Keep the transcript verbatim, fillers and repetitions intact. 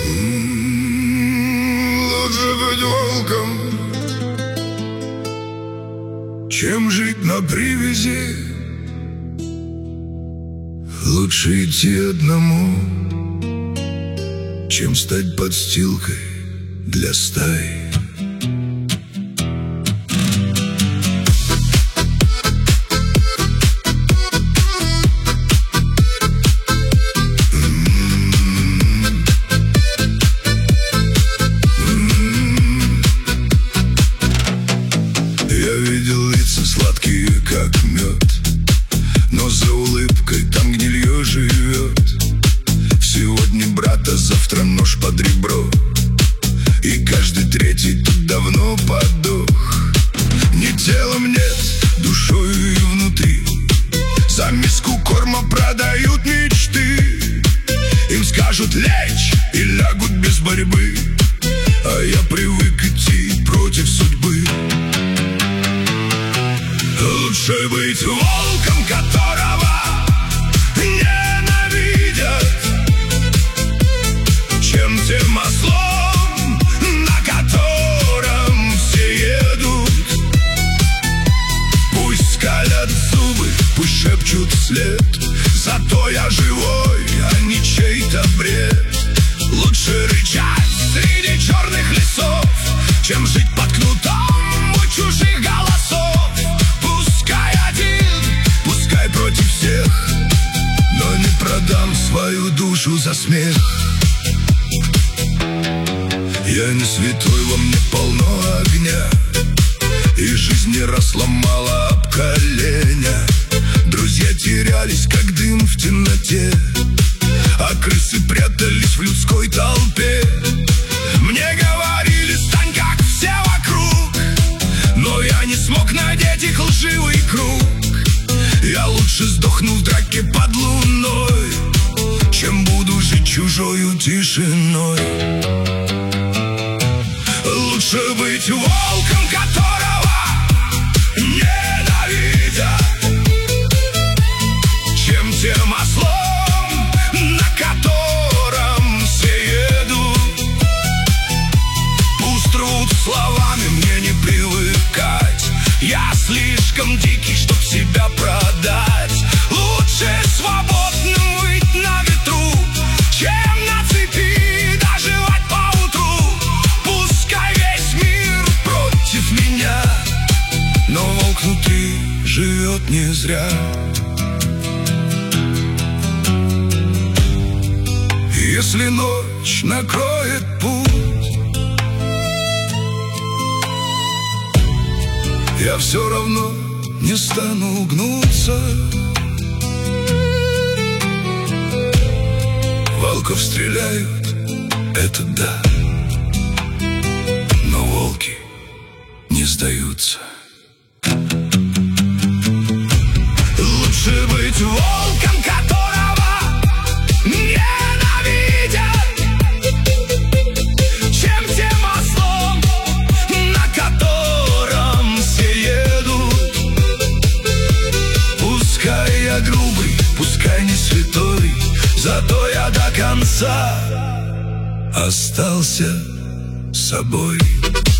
Лучше быть волком, чем жить на привязи. Лучше идти одному, чем стать подстилкой для стаи. Я видел лица сладкие, как мед, но за улыбкой там гнилье живет. Сегодня брат, а завтра нож под ребро, и каждый третий тут давно подох. Ни телом нет, душою и внутри. За миску корма продают мечты. Им скажут лечь и лягут без борьбы, а я привык идти против судьбы. Лучше быть волком, которого ненавидят, чем тем ослом, на котором все едут. Пусть скалят зубы, пусть шепчут вслед, зато я живой, а не чей-то бред. Лучше рычать среди черных лесов, чем жить под кнутом у чужих голосов. Против всех, но не продам свою душу за смех. Я не святой, во мне полно огня, и жизнь не разломала об коленя. Друзья терялись, как дым в темноте, а крысы прятались в людской толпе. Мне говорили, стань как все вокруг, но я не смог надеть их лживый круг. Я лучше сдохну в драке под луной, чем буду жить чужою тишиной. Лучше быть волком, которого ненавидят, чем тем ослом, на котором все едут. Пусть рвут словами, мне не привыкать. Я слишком дикий, чтоб себя продать. Лучше свободным быть на ветру, чем на цепи доживать поутру. Пускай весь мир против меня, но волк внутри живет не зря. Если ночь накроет путь, я все равно не стану гнуться. Волков стреляют, это да, но волки не сдаются. Лучше быть волком, которого ненавидят, чем тем ослом, на котором все едут. Пускай я грубый, пускай не святой, зато я до конца остался собой.